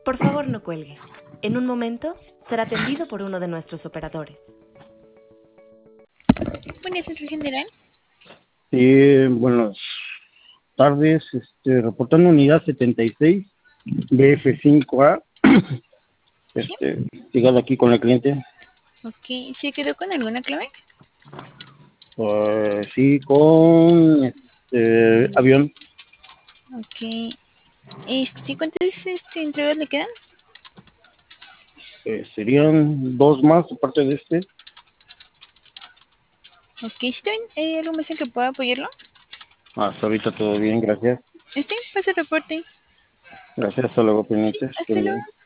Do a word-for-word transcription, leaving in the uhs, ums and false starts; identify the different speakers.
Speaker 1: Por favor, no cuelgue. En un momento será atendido por uno de nuestros operadores.
Speaker 2: Buenas, centro general.
Speaker 3: Sí, buenas tardes. Este, reportando unidad setenta y seis, B F cinco A.
Speaker 2: Sí.
Speaker 3: Este, llegado aquí con el cliente.
Speaker 2: Ok, ¿se quedó con alguna clave?
Speaker 3: Pues sí, con este avión.
Speaker 2: Ok. Este, ¿cuántas este, entregas le quedan?
Speaker 3: Eh, serían dos más aparte de este.
Speaker 2: Ok, ¿está bien? ¿Hay algo más en que pueda apoyarlo?
Speaker 3: Hasta ahorita todo bien, gracias.
Speaker 2: Este, pasa el reporte.
Speaker 3: Gracias, hasta luego,
Speaker 2: Sí,
Speaker 3: pendientes.
Speaker 2: hasta luego.